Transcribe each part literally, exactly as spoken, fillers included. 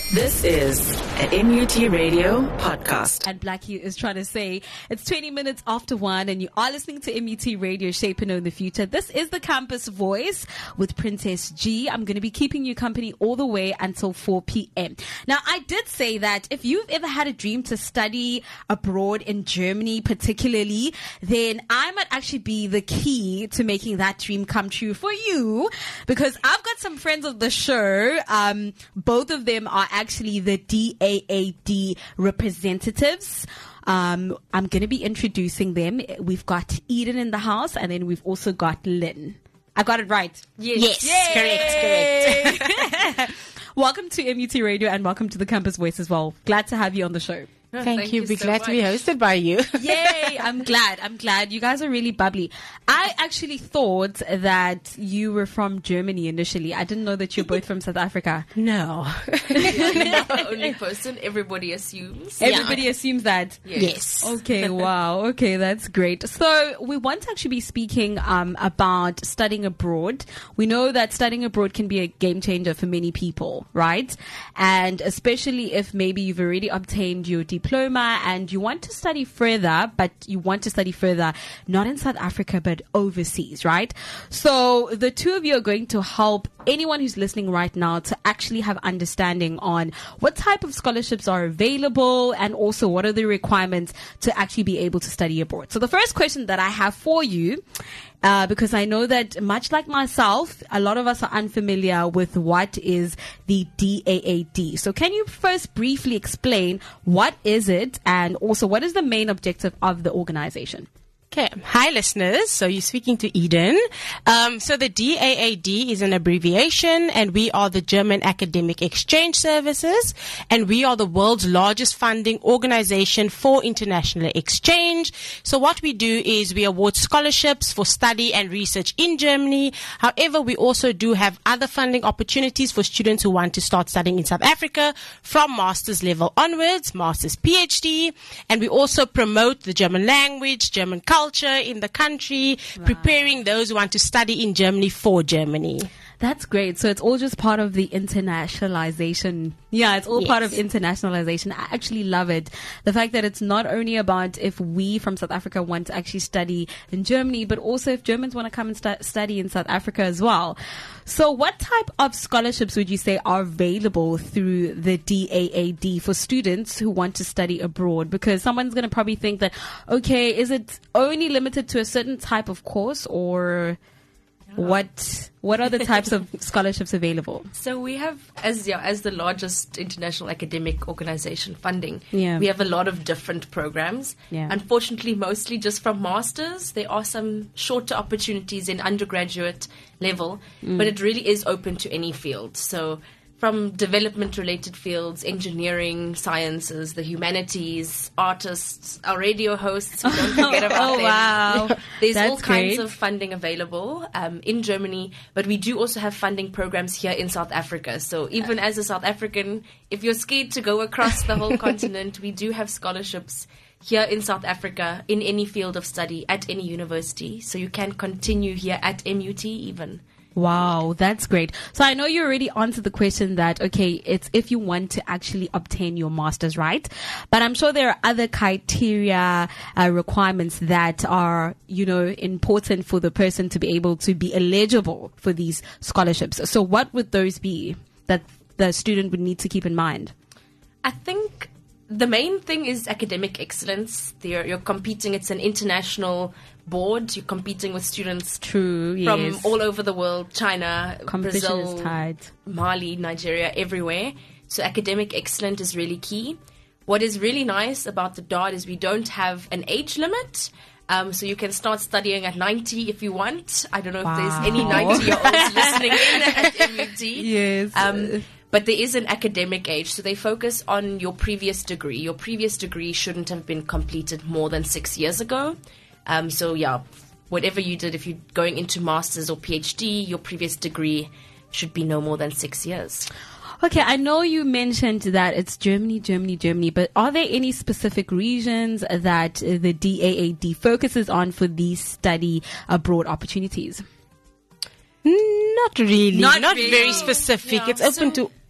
This is an M U T Radio podcast. And Blackie is trying to say it's twenty minutes after one and you are listening to M U T Radio, Shape and Own the Future. This is the Campus Voice with Princess G. I'm going to be keeping you company all the way until four p.m. Now, I did say that if you've ever had a dream to study abroad in Germany particularly, then I might actually be the key to making that dream come true for you, because I've got some friends of the show. Um, both of them are actually the D A A D representatives. Um, I'm going to be introducing them. We've got Eden in the house, and then we've also got Lynn. I got it right. Yes, yes. correct, correct. Welcome to M U T Radio and welcome to the Campus Voice as well. Glad to have you on the show. Oh, thank, thank you. Be so glad much. to be hosted by you. Yay! I'm glad. I'm glad. You guys are really bubbly. I actually thought that you were from Germany initially. I didn't know that you're both from South Africa. No. You're not the only person. Everybody assumes. Everybody yeah. assumes that. Yes. yes. Okay. Wow. Okay. That's great. So we want to actually be speaking um, about studying abroad. We know that studying abroad can be a game changer for many people, right? And especially if maybe you've already obtained your diploma and you want to study further, but you want to study further not in South Africa but overseas, right? So the two of you are going to help anyone who's listening right now to actually have understanding on what type of scholarships are available and also what are the requirements to actually be able to study abroad. So the first question that I have for you, Uh, because I know that much like myself, a lot of us are unfamiliar with what is the D A A D. So can you first briefly explain what is it and also what is the main objective of the organization? Okay. Hi, listeners. So you're speaking to Eden. Um, so the D A A D is an abbreviation, and we are the German Academic Exchange Services, and we are the world's largest funding organization for international exchange. So what we do is we award scholarships for study and research in Germany. However, we also do have other funding opportunities for students who want to start studying in South Africa from master's level onwards, master's PhD, and we also promote the German language, German culture, culture in the country, right. Preparing those who want to study in Germany for Germany. That's great. So it's all just part of the internationalization. Yeah, it's all yes. part of internationalization. I actually love it. The fact that it's not only about if we from South Africa want to actually study in Germany, but also if Germans want to come and stu- study in South Africa as well. So what type of scholarships would you say are available through the D A A D for students who want to study abroad? Because someone's going to probably think that, okay, is it only limited to a certain type of course, or What what are the types of scholarships available? So we have, as yeah, as the largest international academic organization funding, yeah. we have a lot of different programs. Yeah. Unfortunately, mostly just from masters. There are some shorter opportunities in undergraduate level, mm. but it really is open to any field. So from development-related fields, engineering, sciences, the humanities, artists, our radio hosts, we don't forget about oh, them. wow. There's That's all kinds great. of funding available um, in Germany, but we do also have funding programs here in South Africa. So even as a South African, if you're scared to go across the whole continent, we do have scholarships here in South Africa in any field of study at any university. So you can continue here at M U T even. Wow, that's great. So I know you already answered the question that, okay, it's if you want to actually obtain your master's, right? But I'm sure there are other criteria, uh, requirements that are, you know, important for the person to be able to be eligible for these scholarships. So what would those be that the student would need to keep in mind? I think the main thing is academic excellence. You're, you're competing. It's an international board. You're competing with students True, from yes. all over the world, China, Competition Brazil, is tight. Mali, Nigeria, everywhere. So academic excellence is really key. What is really nice about the D A D is we don't have an age limit. Um, so you can start studying at ninety if you want. I don't know wow. if there's any ninety-year-olds listening in at M U T. Yes. Um, But there is an academic age, so they focus on your previous degree. Your previous degree shouldn't have been completed more than six years ago. Um, so, yeah, whatever you did, if you're going into master's or PhD, your previous degree should be no more than six years. Okay, I know you mentioned that it's Germany, Germany, Germany, but are there any specific regions that the D A A D focuses on for these study abroad opportunities? Not really. Not Not, really. very specific. Yeah. It's open So to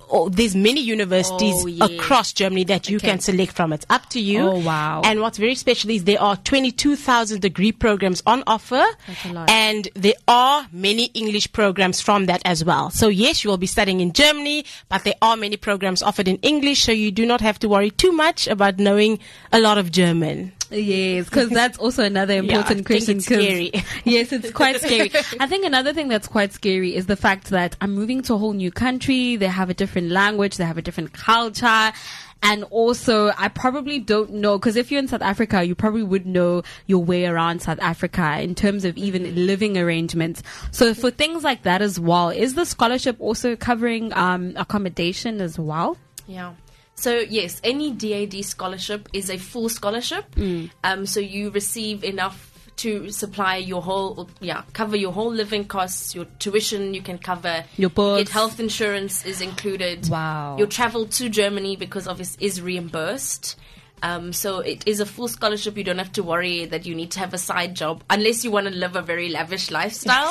oh, there's many universities Oh, yes. across Germany that you Okay. can select from. It's up to you. Oh, wow. And what's very special is there are twenty-two thousand degree programs on offer. That's a lot. And there are many English programs from that as well. So yes, you will be studying in Germany, but there are many programs offered in English, so you do not have to worry too much about knowing a lot of German. Yes, because that's also another I important think question. it's 'cause- scary. Yes, it's quite scary. I think another thing that's quite scary is the fact that I'm moving to a whole new country. They have a different language. They have a different culture. And also, I probably don't know, because if you're in South Africa, you probably would know your way around South Africa in terms of even living arrangements. So for things like that as well, is the scholarship also covering um, accommodation as well? Yeah. So yes, any D A D scholarship is a full scholarship. Um, so you receive enough to supply your whole, yeah, cover your whole living costs, your tuition. You can cover Your books. Get health insurance is included. Wow. Your travel to Germany, because obviously is reimbursed. Um, so it is a full scholarship. You don't have to worry that you need to have a side job unless you want to live a very lavish lifestyle.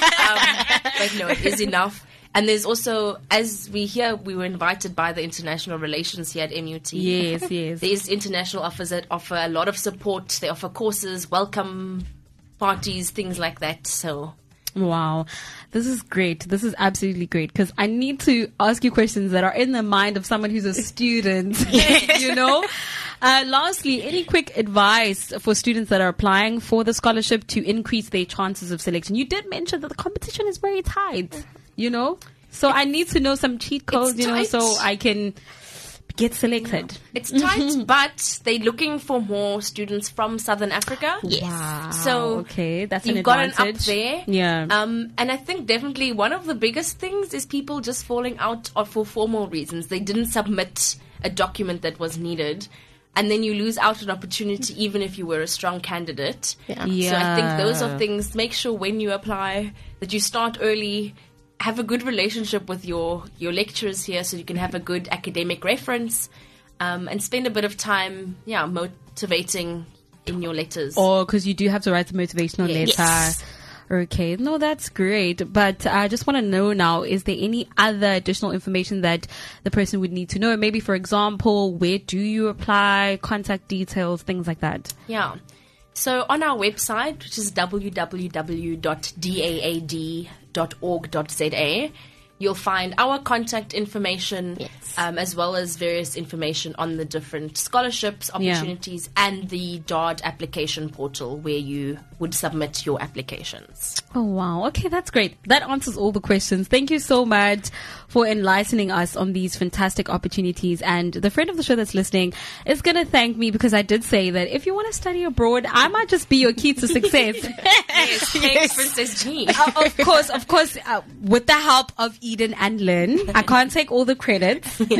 um, but no, it is enough. And there's also, as we hear, we were invited by the international relations here at M U T. Yes, yes. There's international offers that offer a lot of support. They offer courses, welcome parties, things like that. So Wow. This is great. This is absolutely great, because I need to ask you questions that are in the mind of someone who's a student, you know? Uh, lastly, any quick advice for students that are applying for the scholarship to increase their chances of selection? You did mention that the competition is very tight, you know? So I need to know some cheat codes, you know, tight. so I can get selected. it's tight, but they're looking for more students from Southern Africa. Wow. So okay, that's you've an got an advantage. up there. Yeah. Um, and I think definitely one of the biggest things is people just falling out of for formal reasons. They didn't submit a document that was needed. And then you lose out on opportunity even if you were a strong candidate. Yeah. So I think those Yeah. are things, make sure when you apply that you start early, have a good relationship with your, your lecturers here so you can have a good academic reference, um, and spend a bit of time, yeah, motivating in your letters. Or because you do have to write a motivational Yes. letter. Okay, no, that's great. But I just want to know now, is there any other additional information that the person would need to know? Maybe, for example, where do you apply, contact details, things like that? Yeah. So on our website, which is w w w dot d a a d dot org dot z a, you'll find our contact information, Yes. um, as well as various information on the different scholarships, opportunities, and the D A D application portal where you would submit your applications. Oh, wow. Okay, that's great. That answers all the questions. Thank you so much for enlightening us on these fantastic opportunities. And the friend of the show that's listening is going to thank me, because I did say that if you want to study abroad, I might just be your key to success. Yes, thanks, Princess G. Uh, of course, of course, uh, with the help of Eden and Lynn. I can't take all the credits. But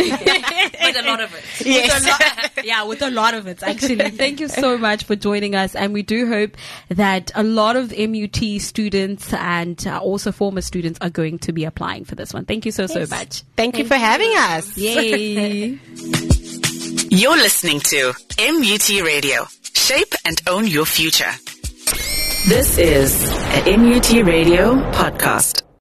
a lot of it. With a lot, yeah, with a lot of it, actually. Thank you so much for joining us. And we do hope that a lot of M U T students and uh, also former students are going to be applying for this one. Thank you so, so much. Thank you for having us. Yay. You're listening to M U T Radio. Shape and own your future. This is a M U T Radio podcast.